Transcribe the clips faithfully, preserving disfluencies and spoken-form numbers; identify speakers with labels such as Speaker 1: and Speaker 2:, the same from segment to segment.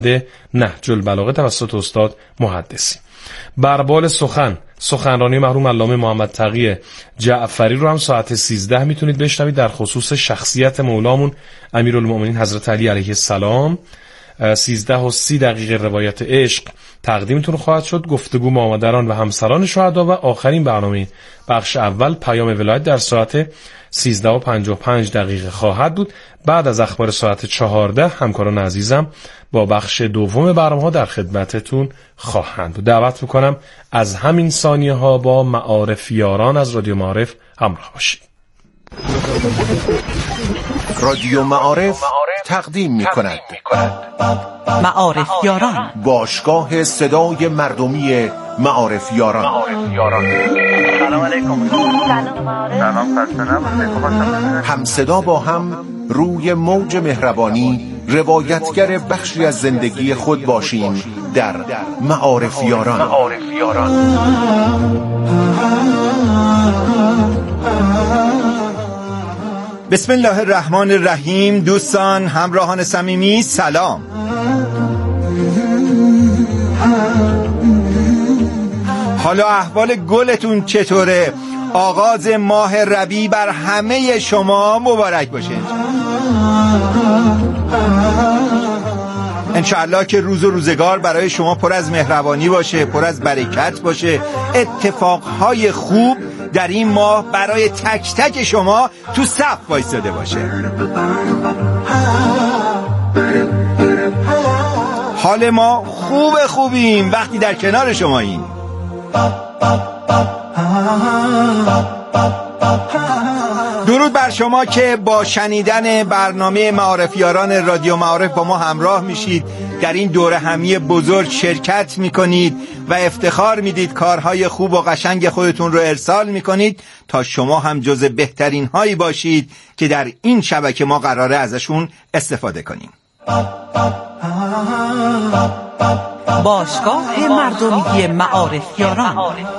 Speaker 1: نهج البلاغه توسط استاد محدثی. بربال سخن سخنرانی مرحوم علامه محمد تقی جعفری رو هم ساعت سیزده میتونید بشنوید در خصوص شخصیت مولامون امیرالمؤمنین حضرت علی علیه السلام. سیزده و سی دقیقه روایت عشق تقدیمتون خواهد شد، گفتگو مامادران و همسران شهدا و آخرین برنامه بخش اول پیام ولایت در ساعت سیزده و پنجاه و پنج دقیقه خواهد بود. بعد از اخبار ساعت چهارده همکاران عزیزم با بخش دوم برنامه ها در خدمتتون خواهند بود. دعوت میکنم از همین ثانیه ها با معارف یاران از رادیو معارف همراه باشید.
Speaker 2: رادیو معارف تقدیم میکند
Speaker 3: معارف یاران،
Speaker 2: باشگاه صدای مردمی معارف یاران.
Speaker 4: سلام علیکم. سلام خسته
Speaker 2: هم صدا با هم روی موج مهربانی روایتگر بخشی از زندگی خود باشیم در معارف یاران.
Speaker 5: بسم الله الرحمن الرحیم. دوستان همراهان صمیمی سلام. حالا احوال گلتون چطوره؟ آغاز ماه ربیع بر همه شما مبارک باشه. انشاءالله که روز و روزگار برای شما پر از مهربانی باشه، پر از برکت باشه، اتفاقهای خوب در این ماه برای تک تک شما تو صف وایساده باشه. حال ما خوب خوبیم وقتی در کنار شما این. درود بر شما که با شنیدن برنامه معارف یاران رادیو معارف با ما همراه میشید، در این دوره همی بزرگ شرکت میکنید و افتخار میدید کارهای خوب و قشنگ خودتون رو ارسال میکنید تا شما هم جز بهترین هایی باشید که در این شبکه ما قراره ازشون استفاده کنیم.
Speaker 3: باشگاه مردمی معارف یاران.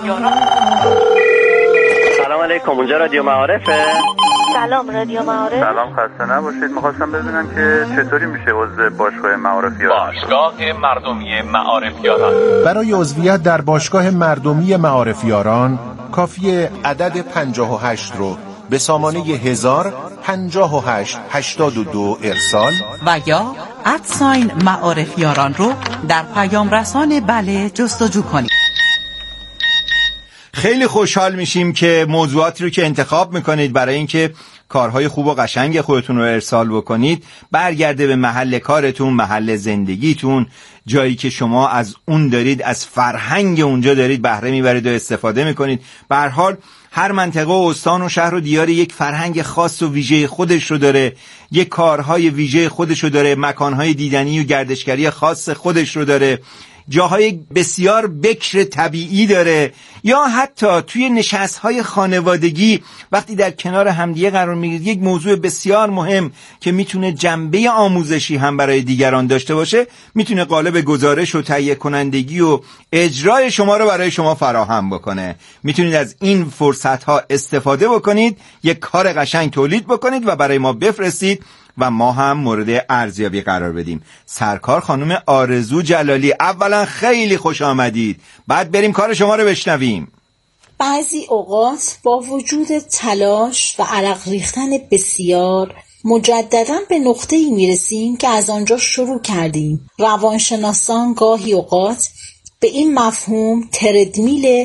Speaker 4: سلام علیکم. اونجا رادیو معارفه؟
Speaker 6: سلام رادیو معارف.
Speaker 7: سلام خسته نباشید. می‌خواستم ببینم که چطوری میشه عضو باشگاه معارف یاران.
Speaker 8: باشگاه مردمی معارف یاران.
Speaker 2: برای عضویت در باشگاه مردمی معارف یاران کافیه عدد پنجاه و هشت رو به سامانه هزار پنجاه و هشت هشتاد و دو ارسال
Speaker 3: و یا ادساین معارف یاران رو در پیام رسان بله جستجو کنید.
Speaker 5: خیلی خوشحال میشیم که موضوعاتی رو که انتخاب میکنید برای اینکه کارهای خوب و قشنگ خودتون رو ارسال بکنید برگرده به محل کارتون، محل زندگیتون، جایی که شما از اون دارید، از فرهنگ اونجا دارید بهره میبرید و استفاده میکنید. به هر حال هر منطقه و استان و شهر و دیار یک فرهنگ خاص و ویژه خودش رو داره، یک کارهای ویژه خودش رو داره، مکانهای دیدنی و گردشگری خاص خودش رو داره، جاهای بسیار بکر طبیعی داره، یا حتی توی نشست‌های خانوادگی وقتی در کنار همدیگه قرار میگیرید یک موضوع بسیار مهم که میتونه جنبه آموزشی هم برای دیگران داشته باشه میتونه قالب گزارش و تهیه کنندگی و اجرای شما رو برای شما فراهم بکنه. میتونید از این فرصت‌ها استفاده بکنید، یک کار قشنگ تولید بکنید و برای ما بفرستید و ما هم مورد ارزیابی قرار بدیم. سرکار خانم آرزو جلالی، اولا خیلی خوش آمدید. بعد بریم کار شما رو بشنویم.
Speaker 6: بعضی اوقات با وجود تلاش و عرق ریختن بسیار مجددا به نقطه‌ای میرسیم که از آنجا شروع کردیم. روانشناسان گاهی اوقات به این مفهوم تردمیل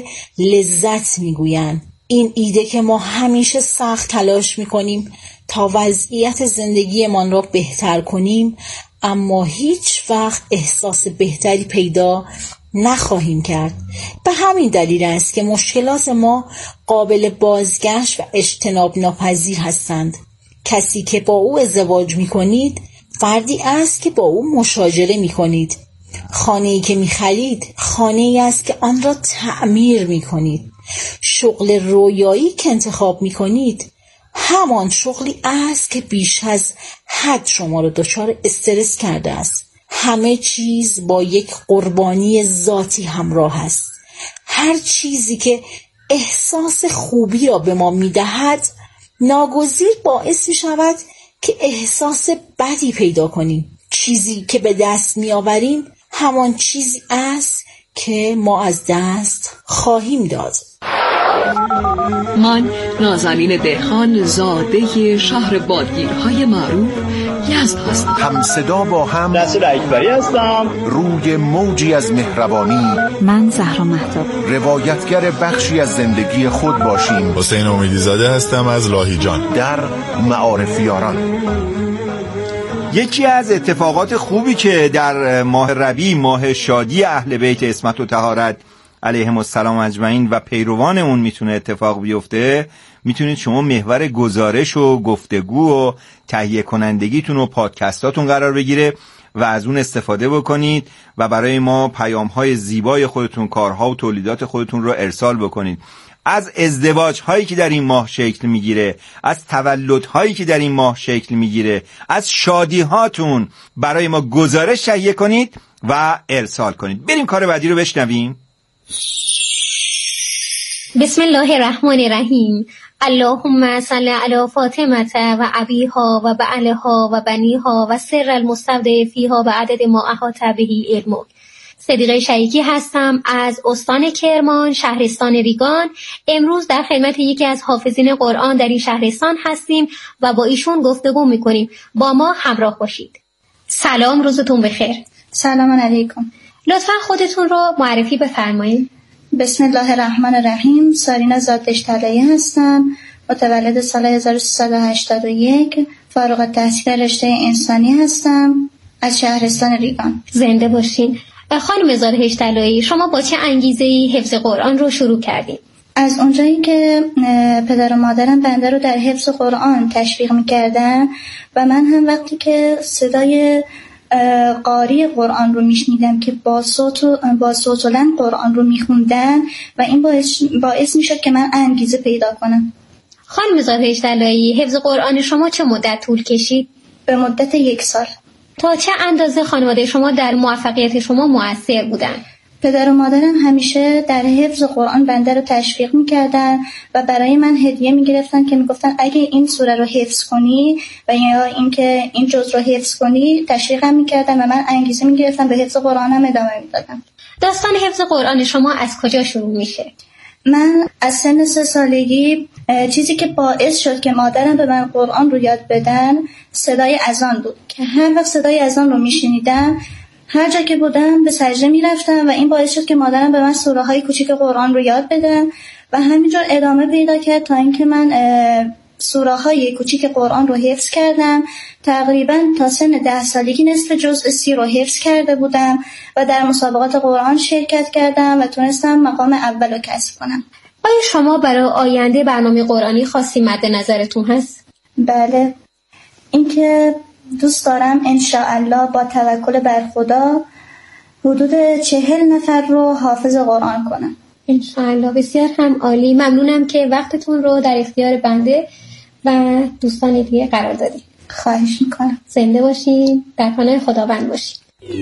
Speaker 6: لذت میگویند. این ایده که ما همیشه سخت تلاش میکنیم تا وضعیت زندگیمان را بهتر کنیم اما هیچ وقت احساس بهتری پیدا نخواهیم کرد. به همین دلیل است که مشکلات ما قابل بازگشت و اجتناب ناپذیر هستند. کسی که با او ازدواج می کنید فردی است که با او مشاجره می کنید. خانه‌ای که می خرید خانه‌ای است که آن را تعمیر می کنید. شغل رویایی که انتخاب می کنید همان شغلی است که بیش از حد شما را دچار استرس کرده است. همه چیز با یک قربانی ذاتی همراه است. هر چیزی که احساس خوبی را به ما می‌دهد ناگزیر باعث می‌شود که احساس بدی پیدا کنیم. چیزی که به دست میآوریم همان چیزی است که ما از دست خواهیم داد.
Speaker 9: من نازنین دهخان زاده شهر بادگیرهای معروف یزد هستم.
Speaker 2: هم صدا با هم
Speaker 4: نصیر اکبری هستم.
Speaker 2: روی موجی از مهربانی
Speaker 10: من زهرا مهتاب
Speaker 2: روایتگر بخشی از زندگی خود باشیم.
Speaker 11: حسین امیدی زاده هستم از لاهیجان
Speaker 2: در معارفیاران.
Speaker 5: یکی از اتفاقات خوبی که در ماه ربیع، ماه شادی اهل بیت عصمت و طهارت علیهم السلام اجمعین و پیروان اون میتونه اتفاق بیفته، میتونید شما محور گزارش و گفتگو و تهیه کنندگیتون و پادکستاتون قرار بگیره و از اون استفاده بکنید و برای ما پیام‌های زیبای خودتون، کارها و تولیدات خودتون رو ارسال بکنید. از ازدواج هایی که در این ماه شکل میگیره، از تولد هایی که در این ماه شکل میگیره، از شادی هاتون برای ما گزارش تهیه کنید و ارسال کنید. بریم کار بعدی رو بشنویم.
Speaker 12: بسم الله الرحمن الرحیم. اللهم صل علی فاطمه و ابیها و بعلها و بنیها و سر المستودع فیها و عدد ما احاط به علمک. صدیقه شیکی هستم از استان کرمان، شهرستان ریگان. امروز در خدمت یکی از حافظین قرآن در این شهرستان هستیم و با ایشون گفتگو میکنیم. با ما همراه باشید. سلام، روزتون بخیر.
Speaker 13: سلام علیکم.
Speaker 12: لطفا خودتون رو معرفی بفرمایید.
Speaker 13: بسم الله الرحمن الرحیم. سارینا زادش طلایی هستم، متولد سال هزار و سیصد و هشتاد و یک، فارغ التحصیل رشته انسانی هستم از شهرستان ریگان.
Speaker 12: زنده باشین. خانم زادش طلایی، شما با چه انگیزه‌ای حفظ قرآن رو شروع کردید؟
Speaker 13: از اونجایی که پدر و مادرم بنده رو در حفظ قرآن تشویق می‌کردن و من هم وقتی که صدای قاری قرآن رو میشنیدم که با صوت و با صوت و لحن قرآن رو میخوندن و این باعث باعث میشد که من انگیزه پیدا کنم.
Speaker 12: خانم زادش طلایی، حفظ قرآن شما چه مدت طول کشید؟
Speaker 13: به مدت یک سال.
Speaker 12: تا چه اندازه خانواده شما در موفقیت شما مؤثر بودن؟
Speaker 13: پدر و مادرم همیشه در حفظ قرآن بنده رو تشویق میکردن و برای من هدیه میگرفتن که میگفتن اگه این سوره رو حفظ کنی و یا اینکه این جزء رو حفظ کنی تشویقم میکردن و من انگیزه میگرفتم به حفظ قرآنم ادامه میدادم.
Speaker 12: داستان حفظ قرآن شما از کجا شروع میشه؟
Speaker 13: من از سن سه سالگی چیزی که باعث شد که مادرم به من قرآن رو یاد بدن صدای اذان بود که هر وقت صدای اذان رو میشنیدم هر جا که بودم به سجده میرفتم و این باعث شد که مادرم به من سوره های کوچیک قرآن رو یاد بدن و همینجور ادامه پیدا کرد تا اینکه من سوره های کوچیک قرآن رو حفظ کردم. تقریبا تا سن ده سالگی نصف جزء سی رو حفظ کرده بودم و در مسابقات قرآن شرکت کردم و تونستم مقام اول رو کسب کنم.
Speaker 12: آیا شما برای آینده برنامه قرآنی خاصی مد نظرتون هست؟
Speaker 13: بله، اینکه دوست دارم انشاءالله با توکل بر خدا حدود چهل نفر رو حافظ قرآن کنم.
Speaker 12: انشاءالله. بسیار هم عالی. ممنونم که وقتتون رو در اختیار بنده و دوستان دیگه قرار دادید.
Speaker 13: خواهش میکنم.
Speaker 12: زنده باشین، در پناه خداوند باشین.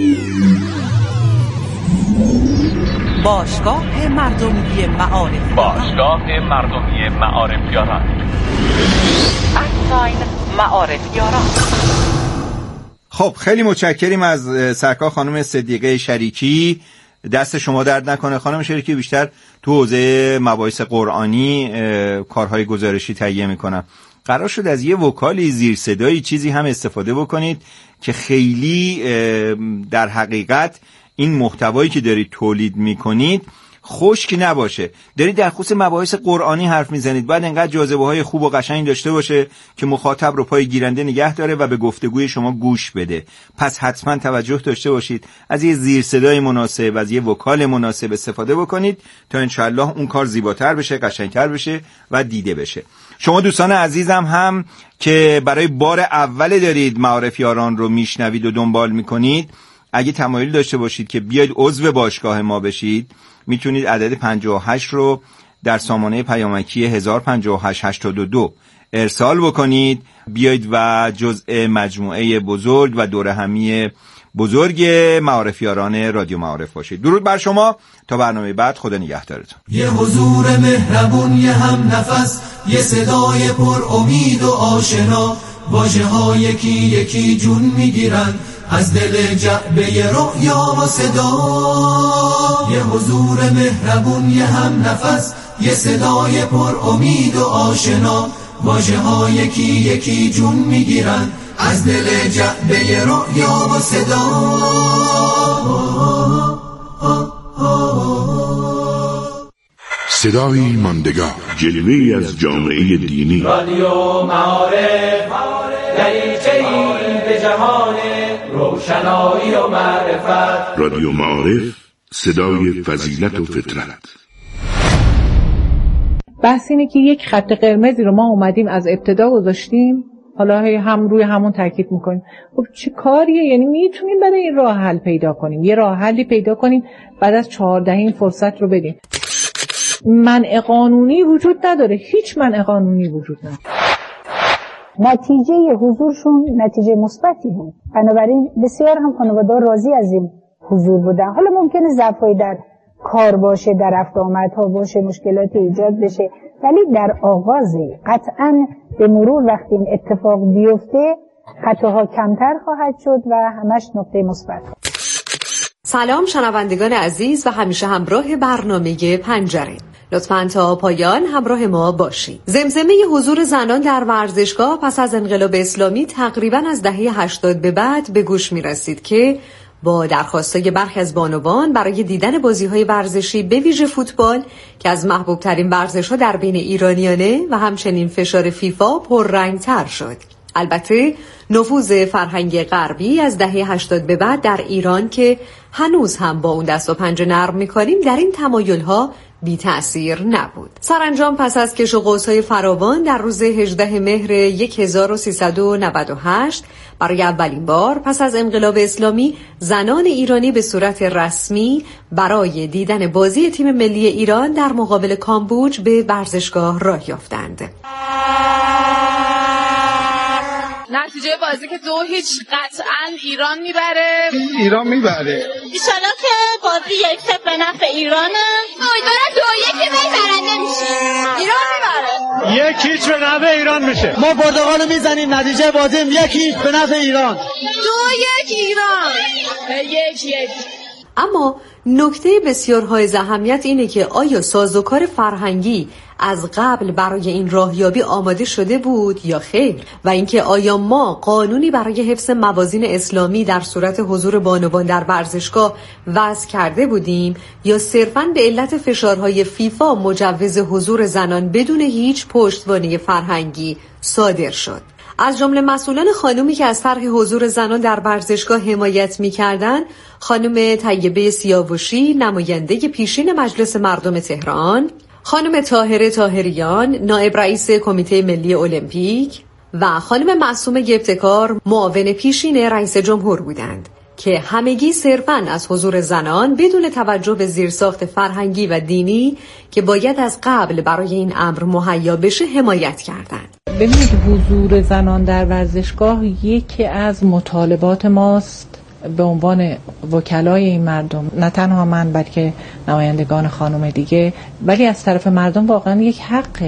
Speaker 3: باشگاه مردمی معارف
Speaker 8: باشگاه مردمی معارفیاران
Speaker 3: ادساین معارفیاران.
Speaker 5: خب خیلی متشکریم از سرکار خانم صدیقه شریکی. دست شما درد نکنه خانم شریکی. بیشتر تو حوزه مباحث قرآنی کارهای گزارشی تهیه میکنم. قرار شد از یه وکالی زیر صدایی چیزی هم استفاده بکنید که خیلی در حقیقت این محتوایی که دارید تولید میکنید خشک نباشه. دارید در خصوص مباحث قرآنی حرف میزنید، بعد انقدر جاذبه های خوب و قشنگ داشته باشه که مخاطب رو پای گیرنده نگه داره و به گفتگوی شما گوش بده. پس حتما توجه داشته باشید، از یه زیر صدای مناسب، از یه وکال مناسب استفاده بکنید تا انشالله اون کار زیباتر بشه، قشنگتر بشه و دیده بشه. شما دوستان عزیزم هم که برای بار اول دارید معارفیاران رو میشنوید و دنبال میکنید، اگه تمایل داشته باشید که بیاید عضو باشگاه ما بشید، میتونید عدد پنجاه و هشت رو در سامانه پیامکی هزار و پنجاه و هشت هشتاد و دو ارسال بکنید، بیایید و جزء مجموعه بزرگ و دوره همی بزرگ معارفیاران رادیو معارف باشید. درود بر شما، تا برنامه بعد، خدا نگهدارتون.
Speaker 14: یه حضور مهربون، یه هم نفس، یه صدای پر امید و آشنا، واژه ها یکی یکی جون میگیرن، از دل جعبه رؤیا و صدا، یه حضور مهربون، یه هم نفس، یه صدای پر امید و آشنا، واژه ها یکی یکی جون میگیرن از دل جعبه رؤیا و صدا.
Speaker 10: صدای ماندگار، جلوه‌ای از جامعه دینی.
Speaker 8: رادیو معارف، دریچه‌ای به جهان روشنایی و معرفت.
Speaker 10: رادیو معارف، صدای فضیلت و فطرت.
Speaker 15: بحث اینه که یک خط قرمزی رو ما اومدیم از ابتدا گذاشتیم، حالا هم روی همون تاکید میکنیم. خب چه کاریه؟ یعنی میتونیم برای این راه حل پیدا کنیم، یه راه حلی پیدا کنیم، بعد از چهارده این فرصت رو بدیم. منع قانونی وجود نداره، هیچ منع قانونی وجود نداره.
Speaker 16: نتیجه حضورشون نتیجه مثبتی بود، بنابراین بسیار هم خانواده‌ها راضی از این حضور بودن. حالا ممکنه ضعفایی در کار باشه، در رفت آمدها باشه، مشکلاتی ایجاد بشه، ولی در آغازه قطعاً به مرور وقتی این اتفاق بیفته خطاها کمتر خواهد شد و همش نقطه مثبت.
Speaker 9: سلام شنوندگان عزیز و همیشه همراه برنامه پنجره. لطفاً تا پایان همراه ما باشید. زمزمه حضور زنان در ورزشگاه پس از انقلاب اسلامی تقریباً از دهه هشتاد به بعد به گوش می رسید که با درخواستای برخی از بانوان برای دیدن بازی‌های ورزشی به ویژه فوتبال که از محبوب‌ترین ورزش‌ها در بین ایرانیانه و همچنین فشار فیفا پررنگ‌تر شد. البته نفوذ فرهنگ غربی از دهه هشتاد به بعد در ایران که هنوز هم با اون دست و پنجه نرم می‌کنیم در این تمایل‌ها بی تأثیر نبود. سرانجام پس از کش و قوس‌های فراوان در روز هجدهم مهر هزار و سیصد و نود و هشت برای اولین بار پس از انقلاب اسلامی زنان ایرانی به صورت رسمی برای دیدن بازی تیم ملی ایران در مقابل کامبوج به ورزشگاه راه یافتند.
Speaker 17: نتیجه بازی که دو هیچ قطعاً ایران میبره.
Speaker 18: ایران میبره.
Speaker 17: ایشالا که بازی یک صفر به نفع ایرانه. امیدوارم دو یک برنده میشه. ایران میبره.
Speaker 18: یک هیچ به نفع ایران میشه. ما پرتغالو میزنیم، نتیجه بازی یک هیچ به نفع ایران.
Speaker 17: دو یک ایران. یک یک.
Speaker 9: اما نکته بسیار حائز اهمیت اینه که آیا سازوکار فرهنگی از قبل برای این راهیابی آماده شده بود یا خیر، و اینکه آیا ما قانونی برای حفظ موازین اسلامی در صورت حضور بانوان در ورزشگاه وضع کرده بودیم یا صرفاً به علت فشارهای فیفا مجوز حضور زنان بدون هیچ پشتوانه فرهنگی صادر شد. از جمله مسئولان خانومی که از طرح حضور زنان در ورزشگاه حمایت می‌کردند، خانم طیبه سیاوشی نماینده پیشین مجلس مردم تهران، خانم طاهره طاهریان نایب رئیس کمیته ملی المپیک و خانم معصومه ابتکار معاون پیشین رئیس جمهور بودند که همگی صرفاً از حضور زنان بدون توجه به زیرساخت فرهنگی و دینی که باید از قبل برای این امر مهیا بشه حمایت کردند.
Speaker 15: ببینید حضور زنان در ورزشگاه یکی از مطالبات ماست به عنوان وکلای این مردم، نه تنها من بلکه نمایندگان خانم دیگه، ولی از طرف مردم واقعا یک حقه.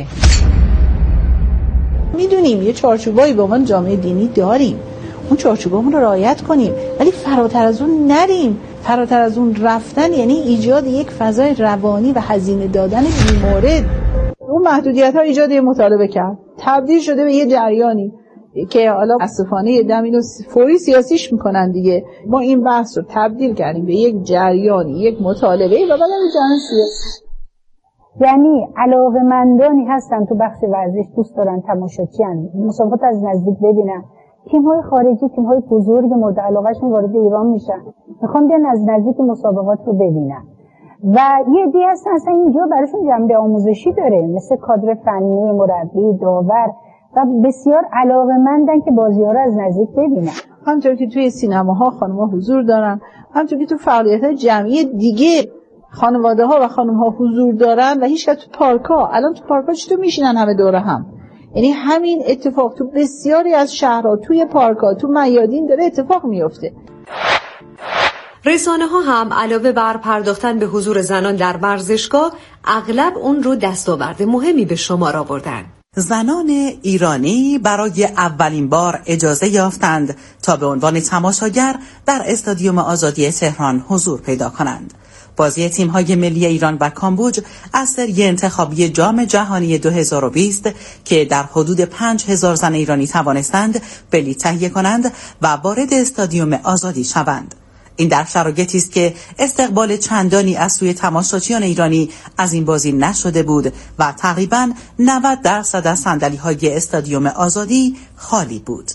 Speaker 19: میدونیم یه چارچوبایی به عنوان جامعه دینی داریم، اون چارچوبامون رو رعایت کنیم، ولی فراتر از اون نریم. فراتر از اون رفتن یعنی ایجاد یک فضای روانی و هزینه دادن بی‌مورد.
Speaker 15: اون محدودیت ها ایجاد یه مطالبه کرد، تبدیل شده به یه جریانی که حالا اسفانه یه دم اینو فوری سیاسیش میکنن دیگه. ما این بحث رو تبدیل کردیم به یک جریانی، یک مطالبه و بعدم به جریان سیاسی.
Speaker 16: یعنی علاقه‌مندانی هستن تو بخش ورزش، دوست دارن تماشاچیان مسابقات از نزدیک ببینن. تیم‌های خارجی، تیم‌های بزرگ مورد علاقه‌شون وارد ایران میشن، میخوان بیان از نزدیک مسابقات رو ببینن. و یه عده‌ای هستن اصلا اینجا براشون جنبه آموزشی داره، مثل کادر فنی، مربی، داور، و بسیار علاقه‌مندن که بازی‌ها رو از نزدیک ببینن.
Speaker 15: همونطور که توی سینماها خانم‌ها حضور دارن، همونطور که تو فعالیت‌های جمعی دیگه خانواده‌ها و خانم‌ها حضور دارن و هیچ وقت تو پارک‌ها، الان تو پارک‌ها چطور میشینن همه دور هم؟ یعنی همین اتفاق تو بسیاری از شهرها، توی پارک‌ها، تو میادین داره اتفاق میفته.
Speaker 9: رسانه ها هم علاوه بر پرداختن به حضور زنان در ورزشگاه، اغلب اون رو دستاورد مهمی به شمار آوردن.
Speaker 3: زنان ایرانی برای اولین بار اجازه یافتند تا به عنوان تماشاگر در استادیوم آزادی تهران حضور پیدا کنند. بازی تیم‌های ملی ایران و کامبوج از سری انتخابی جام جهانی دو هزار و بیست که در حدود پنج هزار زن ایرانی توانستند بلیط تهیه کنند و وارد استادیوم آزادی شوند. این در شرایطی است که استقبال چندانی از سوی تماشاچیان ایرانی از این بازی نشده بود و تقریباً نود درصد از صندلی‌های استادیوم آزادی خالی بود.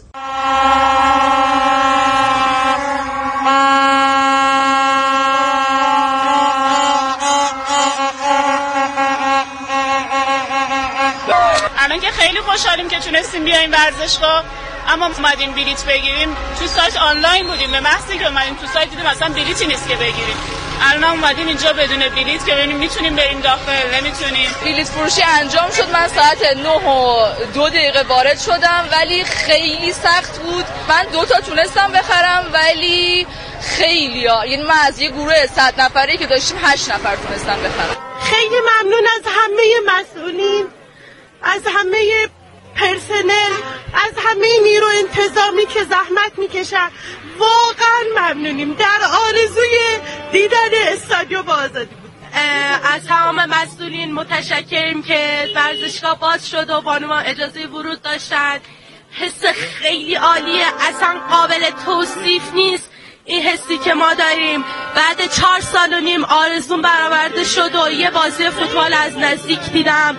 Speaker 20: الان که خیلی خوشحالیم که تونستیم بیایم ورزشگاه، اما اومدیم بلیط بگیریم تو سایت آنلاین بودیم، به محضی که اومدیم تو سایت دیدیم اصلا بلیطی نیست که بگیریم. الان اومدیم اینجا بدون بلیط که ببینیم میتونیم بریم داخل نمیتونیم.
Speaker 21: بلیط فروشی انجام شد، من ساعت نه و دو دقیقه وارد شدم ولی خیلی سخت بود. من دو تا تونستم بخرم ولی خیلی ها، یعنی من از یه گروه صد نفری که داشتیم هشت نفر تونستم بخرم.
Speaker 20: خیلی ممنون از همه مسئولین، از همه پرسنل، از همه نیرو انتظامی که زحمت میکشن. واقعا ممنونیم. در آرزوی دیدن استادیوم آزادی بود. از تمام مسئولین متشکریم که ورزشگاه باز شد و بانوان اجازه ورود داشتن. حس خیلی عالیه، اصلا قابل توصیف نیست این حسی که ما داریم. بعد چهار سال و نیم آرزوم برآورده شد و یه بازی فوتبال از نزدیک دیدم.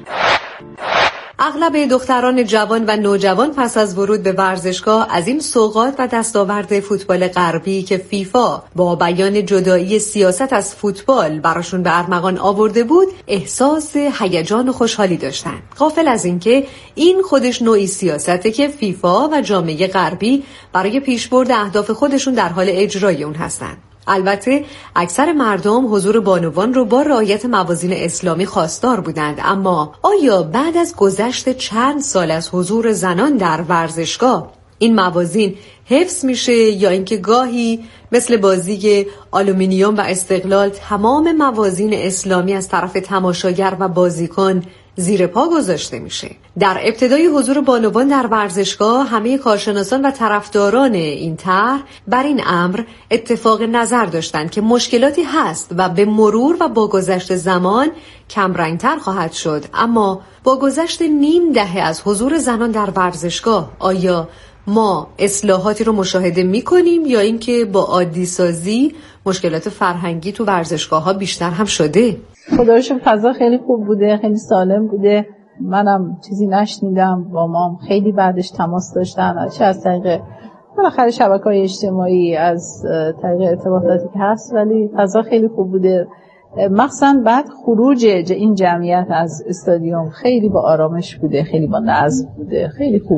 Speaker 9: اغلب دختران جوان و نوجوان پس از ورود به ورزشگاه از این سوغات و دستاورد فوتبال غربی که فیفا با بیان جدایی سیاست از فوتبال براشون به ارمغان آورده بود احساس هیجان و خوشحالی داشتن، غافل از اینکه این خودش نوعی سیاسته که فیفا و جامعه غربی برای پیشبرد اهداف خودشون در حال اجرای اون هستن. البته اکثر مردم حضور بانوان رو با رعایت موازین اسلامی خواستار بودند، اما آیا بعد از گذشت چند سال از حضور زنان در ورزشگاه این موازین حفظ میشه یا اینکه گاهی مثل بازی آلومینیوم و استقلال تمام موازین اسلامی از طرف تماشاگر و بازیکن زیر پا گذاشته میشه؟ در ابتدای حضور بانوان در ورزشگاه همه کارشناسان و طرفداران این طرح بر این امر اتفاق نظر داشتند که مشکلاتی هست و به مرور و با گذشت زمان کمرنگتر خواهد شد. اما با گذشت نیم دهه از حضور زنان در ورزشگاه آیا ما اصلاحاتی رو مشاهده میکنیم یا اینکه با عادی سازی مشکلات فرهنگی تو ورزشگاه ها بیشتر هم شده؟
Speaker 15: خدا رو شکر فضا خیلی خوب بوده، خیلی سالم بوده. منم چیزی نشنیدم، با ما خیلی بعدش تماس داشتن، چه از طریق بالاخره شبکه‌های اجتماعی، از طریق ارتباطاتی که هست، ولی فضا خیلی خوب بوده. مخصوصا بعد خروج این جمعیت از استادیوم خیلی با آرامش بوده، خیلی با نظم بوده، خیلی خوب.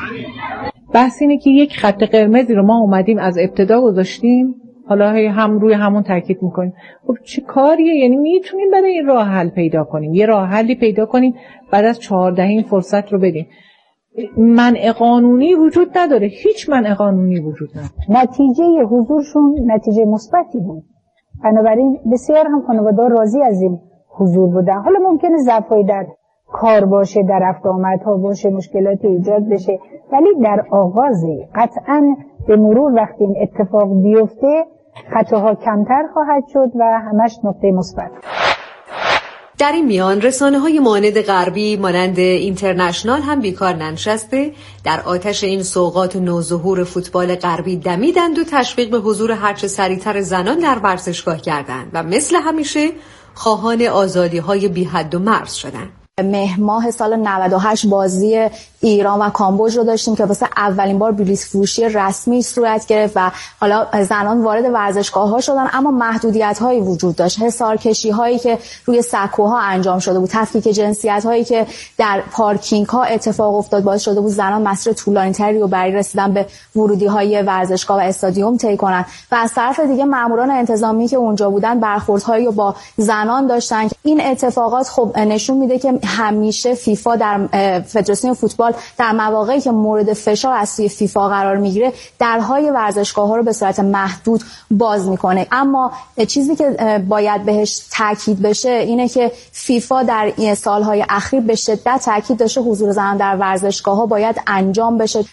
Speaker 15: بحث اینه که یک خط قرمزی رو ما اومدیم از ابتدا گذاشتیم، حالا هم روی همون تاکید میکنیم. خب چه کاریه؟ یعنی میتونیم برای این راه حل پیدا کنیم، یه راه حلی پیدا کنیم، بعد از چهارده این فرصت رو بدیم. منع قانونی وجود نداره، هیچ منع قانونی وجود نداره.
Speaker 16: نتیجه حضورشون نتیجه مثبتی بود، بنابراین بسیار هم خانواده راضی از این حضور بودن. حالا ممکنه ضعفایی در کار باشه، در رفت آمدها باشه، مشکلاتی ایجاد بشه، ولی در آغازی قطعاً به مرور وقتی این اتفاق بیفته خطاها کمتر خواهد شد و همش نقطه مثبت.
Speaker 9: در این میان رسانه‌های مانند غربی مانند اینترنشنال هم بیکار ننشسته، در آتش این سوغات و نوظهور فوتبال غربی دمیدند و تشویق به حضور هرچه سریعتر زنان در ورزشگاه کردند و مثل همیشه خواهان آزادی‌های بی حد و مرز شدند.
Speaker 22: مهر ماه سال نود و هشت بازی ایران و کامبوج رو داشتیم که واسه اولین بار بلیط فروشی رسمی صورت گرفت و حالا زنان وارد ورزشگاه‌ها شدن، اما محدودیت‌هایی وجود داشت. حصارکشی‌هایی که روی سکوها انجام شده بود، تفکیک جنسیت‌هایی که در پارکینگ‌ها اتفاق افتاد، باعث شده بود زنان مسیر طولانی‌تری رو برای رسیدن به ورودی‌های ورزشگاه و استادیوم طی کنن و از طرف دیگه ماموران انتظامی که اونجا بودن برخوردهایی رو با زنان داشتن. این اتفاقات خب نشون میده که همیشه فیفا در فدراسیون فوتبال حال در مواقعی که مورد فشار از سوی فیفا قرار میگیره درهای ورزشگاه‌ها رو به صورت محدود باز میکنه. اما چیزی که باید بهش تاکید بشه اینه که فیفا در این سالهای اخیر به شدت تاکید داشته حضور زنان در ورزشگاه‌ها باید انجام بشه.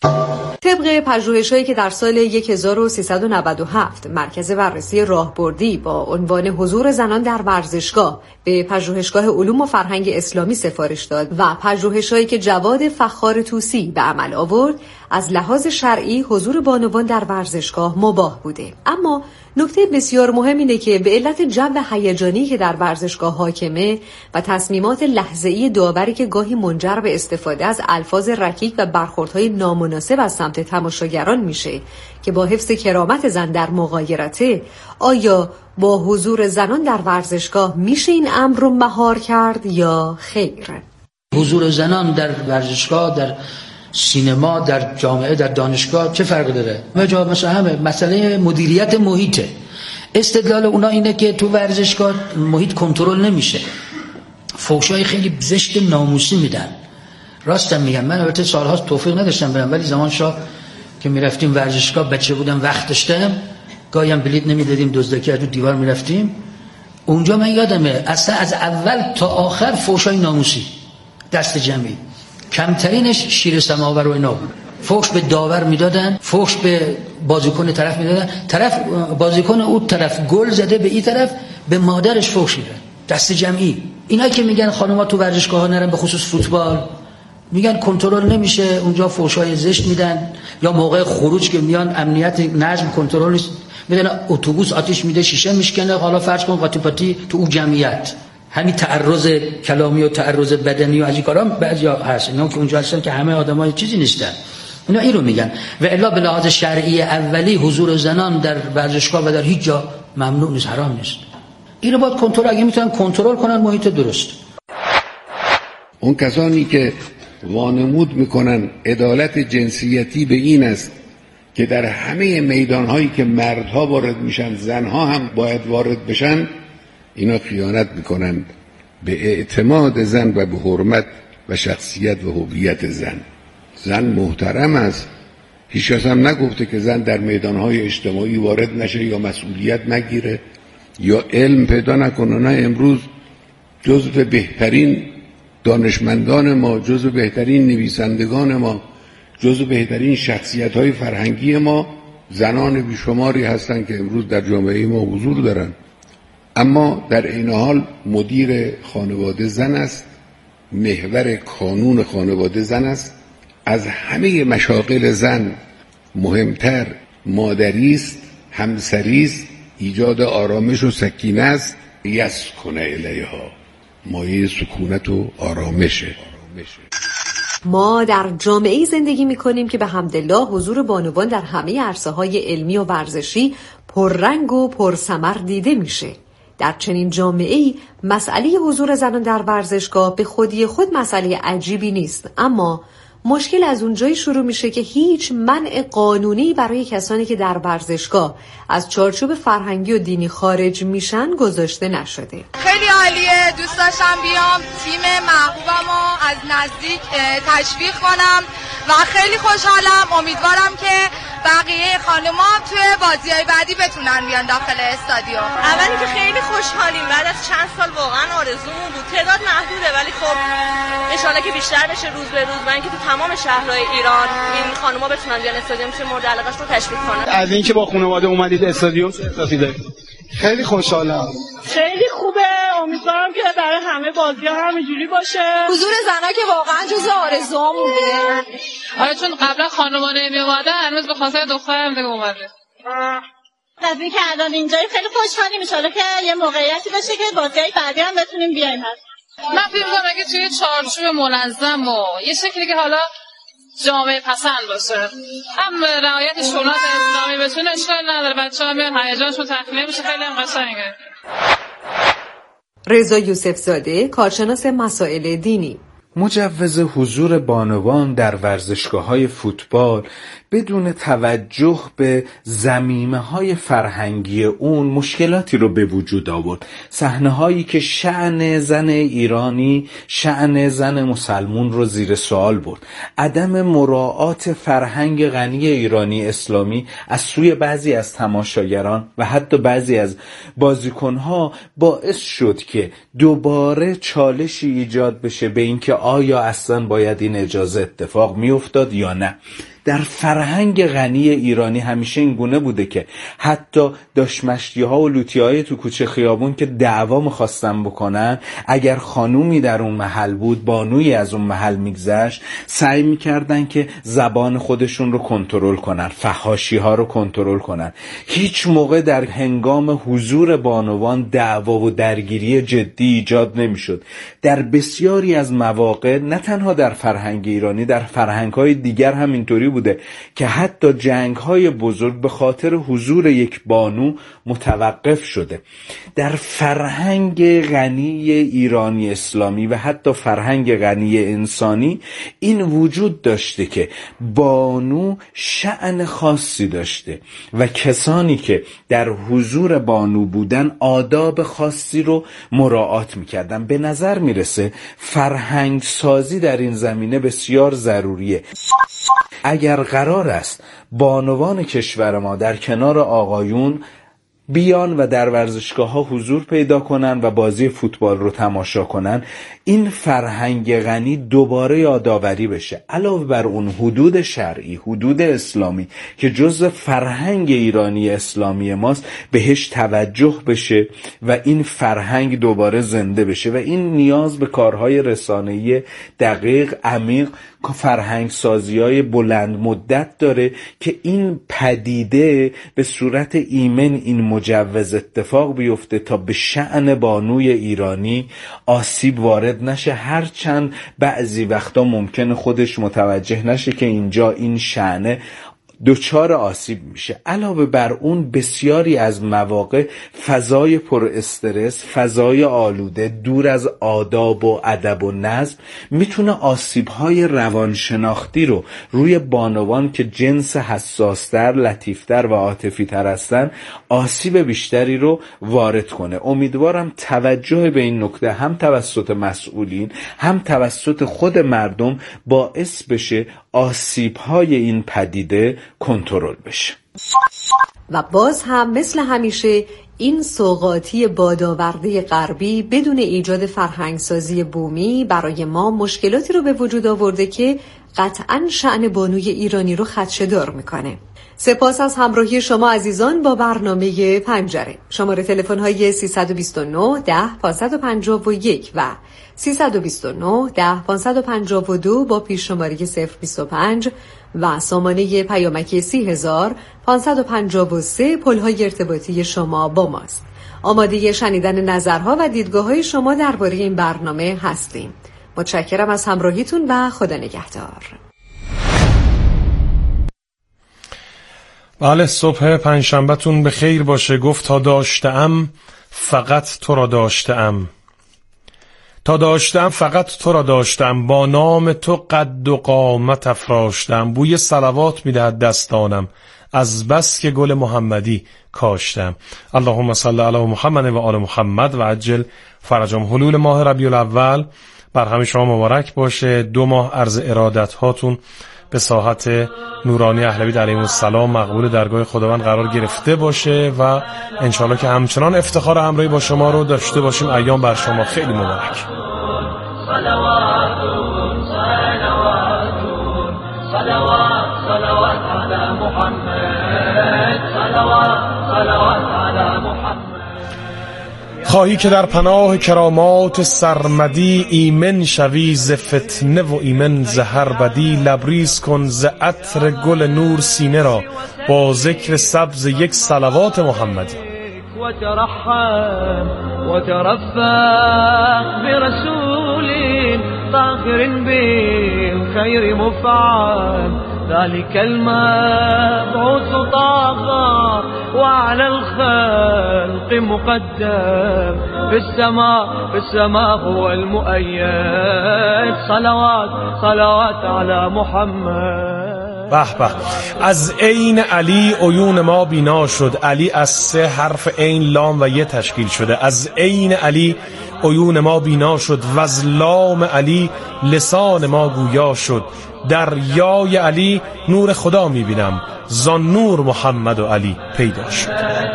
Speaker 9: طبق پژوهش‌هایی که در سال هزار و سیصد و نود و هفت مرکز بررسی راهبردی با عنوان حضور زنان در ورزشگاه به پژوهشگاه علوم و فرهنگ اسلامی سفارش داد و پژوهش‌هایی که جواد فخار طوسی به عمل آورد، از لحاظ شرعی حضور بانوان در ورزشگاه مباح بوده. اما نکته بسیار مهم اینه که به علت جو هیجانی که در ورزشگاه حاکمه و تصمیمات لحظه‌ای داوری که گاهی منجر به استفاده از الفاظ رکیک و برخوردهای نامناسب از سمت تماشاگران میشه که با حفظ کرامت زن در مغایرته، آیا با حضور زنان در ورزشگاه میشه این امر رو مهار کرد یا خیر؟
Speaker 1: حضور زنان در ورزشگاه، در سینما، در جامعه، در دانشگاه چه فرقی داره؟ مثلا مثلا همه مسئله مدیریت محیطه. استدلال اونا اینه که تو ورزشگاه محیط کنترل نمیشه، فحشای خیلی زشت ناموسی میدن. راستم میگم، من البته سالهاست توفیق نداشتم برم، ولی زمان شاه که میرفتیم ورزشگاه، بچه بودم، وقت داشتم، گاهی هم بلیط نمیدادیم، دزدکی از دیوار میرفتیم. اونجا من یادمه اصلا از اول تا آخر فحشای ناموسی دست جمعی، کمترینش شیر سماور و اینا بود. فحش به داور میدادن، فحش به بازیکن طرف میدادن، طرف بازیکن اون طرف گل زده به این طرف به مادرش فحش میدن، دست جمعی. اینا که میگن خانم‌ها تو ورزشگاه‌ها نرن، به خصوص فوتبال، میگن کنترل نمیشه، اونجا فحشای زشت میدن، یا موقع خروج که میان امنیت نظم کنترل نیست، میدن اتوبوس آتش میده، شیشه میشکنه. حالا فرض کن قاطی پاتی تو اون جمعیت، همین تعرض کلامی و تعرض بدنی و از این کارا بعضیا هست، اینا که اونجا هستن که همه آدمای چیزی نیستن، اینا این رو میگن. و الا به لحاظ شرعی اولی حضور زنان در ورزشگاه و در هیچ جا ممنوع نیست، حرام نیست. اینو باید کنترل، اگه میتونن کنترل کنن محیط درست.
Speaker 10: اون کسانی که وانمود میکنن عدالت جنسیتی به این است که در همه میدانهایی که مردها وارد میشن زنها هم باید وارد بشن، اینا خیانت میکنن به اعتماد زن و به حرمت و شخصیت و هویت زن. زن محترم است، هیچ کس هم نگفته که زن در میدانهای اجتماعی وارد نشه یا مسئولیت نگیره یا علم پیدا نکنه. نه، امروز جزو بهترین دانشمندان ما، جزو بهترین نویسندگان ما، جزو بهترین شخصیت‌های فرهنگی ما زنان بیشماری هستند که امروز در جامعه ما حضور دارن. اما در این حال مدیر خانواده زن است، محور کانون خانواده زن است. از همه مشاغل زن مهمتر مادری است، همسری است، ایجاد آرامش و سکینه است. یسکن الیها، مایه سکونت و آرامشه.
Speaker 9: ما در جامعه‌ای زندگی می‌کنیم که به حمدالله حضور بانوان در همه عرصه‌های علمی و ورزشی پررنگ و پرثمر دیده میشه. در چنین جامعه‌ای مسئله حضور زنان در ورزشگاه به خودی خود مسئله عجیبی نیست، اما مشکل از اونجایی شروع میشه که هیچ منع قانونی برای کسانی که در ورزشگاه از چارچوب فرهنگی و دینی خارج میشن گذاشته نشده.
Speaker 21: خیلی عالیه، دوست داشتم بیام تیم محبوبمو از نزدیک تشویق کنم و خیلی خوشحالم. امیدوارم که بقیه خانم‌ها توی بازی‌های بعدی بتونن بیان داخل استادیوم.
Speaker 7: اولی که خیلی خوشحالیم، بعد از چند سال واقعا آرزومون بود. تعداد محدوده ولی خب ان شاءالله که بیشتر بشه روز به روز، و اینکه تو تمام شهرهای ایران این خانم‌ها بتونن بیان استادیوم، چه مورد علاقه‌اش رو تشویق کنن.
Speaker 18: از اینکه با خانواده اومدید استادیوم چه احساسی دارید؟ خیلی خوشحالم.
Speaker 20: خیلی خوبه، امیدوارم که برای همه بازی‌ها همینجوری باشه.
Speaker 22: حضور زنا که واقعا جزء آرزوامون بوده.
Speaker 21: آره، چون قبلا خانم‌ها نمی‌اومدن، هنوز به خاطر دخترم دیگه اومده.
Speaker 17: از اینکه الان اینجایی خیلی خوشحالیم، ان شاءالله که یه موقعیتی باشه که بازی‌های بعدی هم بتونیم بیایم.
Speaker 21: من فکر می‌کنم اگه توی چارچوب منظم و یه شکلی که حالا جامعه پسند باشه، هم رعایت شونات اسلامی بتونه، اشکال نداره، بچه‌ها میان هیجانشون تخلیه میشه، خیلی هم قشنگه.
Speaker 9: رضا یوسف زاده، کارشناس مسائل دینی:
Speaker 4: مجوز حضور بانوان در ورزشگاه‌های فوتبال بدون توجه به زمینه‌های فرهنگی اون مشکلاتی رو به وجود آورد. صحنه‌هایی که شأن زن ایرانی، شأن زن مسلمون رو زیر سوال برد. عدم مراعات فرهنگ غنی ایرانی اسلامی از سوی بعضی از تماشاگران و حتی بعضی از بازیکن‌ها باعث شد که دوباره چالشی ایجاد بشه به اینکه آیا اصلا باید این اجازه اتفاق میافتاد یا نه. در فرهنگ غنی ایرانی همیشه این گونه بوده که حتی داشمشتی ها و لوتی های تو کوچه خیابون که دعوا میخواستن بکنن، اگر خانومی در اون محل بود، بانویی از اون محل میگذشت، سعی میکردن که زبان خودشون رو کنترل کنن، فحاشی ها رو کنترل کنن. هیچ موقع در هنگام حضور بانوان دعوا و درگیری جدی ایجاد نمیشد. در بسیاری از مواقع، نه تنها در فرهنگ ایرانی، در فرهنگ های دیگر هم اینطوری بوده که حتی جنگ های بزرگ به خاطر حضور یک بانو متوقف شده. در فرهنگ غنی ایرانی اسلامی و حتی فرهنگ غنی انسانی این وجود داشته که بانو شأن خاصی داشته و کسانی که در حضور بانو بودن آداب خاصی رو مراعات میکردن. به نظر میرسه فرهنگ سازی در این زمینه بسیار ضروریه. اگر قرار است بانوان کشور ما در کنار آقایون بیان و در ورزشگاه ها حضور پیدا کنن و بازی فوتبال رو تماشا کنن، این فرهنگ غنی دوباره یادآوری بشه. علاوه بر اون حدود شرعی، حدود اسلامی که جزء فرهنگ ایرانی اسلامی ماست، بهش توجه بشه و این فرهنگ دوباره زنده بشه و این نیاز به کارهای رسانه‌ای دقیق، عمیق، فرهنگ سازی‌های بلند مدت داره که این پدیده به صورت ایمن این مجوز اتفاق بیفته تا به شأن بانوی ایرانی آسیب وارد نشه، هرچند بعضی وقتا ممکنه خودش متوجه نشه که اینجا این شأنه دچار آسیب میشه. علاوه بر اون بسیاری از مواقع فضای پر استرس، فضای آلوده، دور از آداب و ادب و نظم میتونه آسیب‌های روانشناختی رو روی بانوان که جنس حساستر، لطیفتر و عاطفی‌تر هستن آسیب بیشتری رو وارد کنه. امیدوارم توجه به این نکته هم توسط مسئولین هم توسط خود مردم باعث بشه آسیب‌های این پدیده کنترل بشه.
Speaker 9: و باز هم مثل همیشه این سوغاتی بادآورده غربی بدون ایجاد فرهنگسازی بومی برای ما مشکلاتی رو به وجود آورده که قطعاً شأن بانوی ایرانی رو خدشه‌دار میکنه. سپاس از همراهی شما عزیزان با برنامه پنجره. شماره تلفن های سیصد و بیست و نه ده پانصد و پنجاه و یک و سیصد و بیست و نه ده پانصد و پنجاه و دو با پیش شماره صفر بیست و پنج و سامانه پیامکی سی هزار پانصد و پنجاه و سه پل‌های ارتباطی شما با ماست. آماده شنیدن نظرها و دیدگاه‌های شما درباره این برنامه هستیم. متشکرم از همراهیتون و خدا نگهدار.
Speaker 6: بله، صبح پنجشنبه‌تون به خیر باشه. گفت تا داشتم فقط تو را داشتم، تا داشتم فقط تو را داشتم، با نام تو قد و قامت افراشتم، بوی صلوات میدهد دستانم، از بس که گل محمدی کاشتم. اللهم صل علی محمد و آل محمد و عجل فرجهم. حلول ماه ربیع الاول بر همه شما مبارک باشه. دو ماه عرض ارادت هاتون به ساحت نورانی اهل بیت علیهم السلام مقبول درگاه خداوند قرار گرفته باشه و انشالله که همچنان افتخار همراهی با شما رو داشته باشیم. ایام بر شما خیلی مبارک. صلوات صلوات صلوات صلوات علی محمد، صلوات صلوات علی محمد. خواهی که در پناه کرامات سرمدی ایمن شوی ز فتنه و ایمن ز هر بدی، لبریز کن ز عطر گل نور سینه را با ذکر سبز یک صلوات محمدی. و ترحم و ترفق برسول طاهر بالخير مفعم
Speaker 2: ذلك المبعوث طه وعلى الخلق مقدم في السماء في السماء هو المؤيد صلوات صلوات على محمد.
Speaker 6: به به، از عین علی عیون ما بینا شد. علی از سه حرف عین لام و یه تشکیل شده. از عین علی عیون ما بینا شد و از لام علی لسان ما گویا شد. در یای علی نور خدا میبینم، زان نور محمد و علی پیدا شد.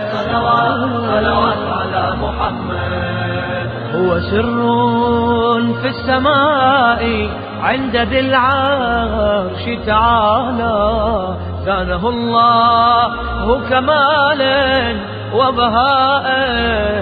Speaker 2: هو سر في السماء عند ذي العرش تعالى زانه الله كمالا وبهاء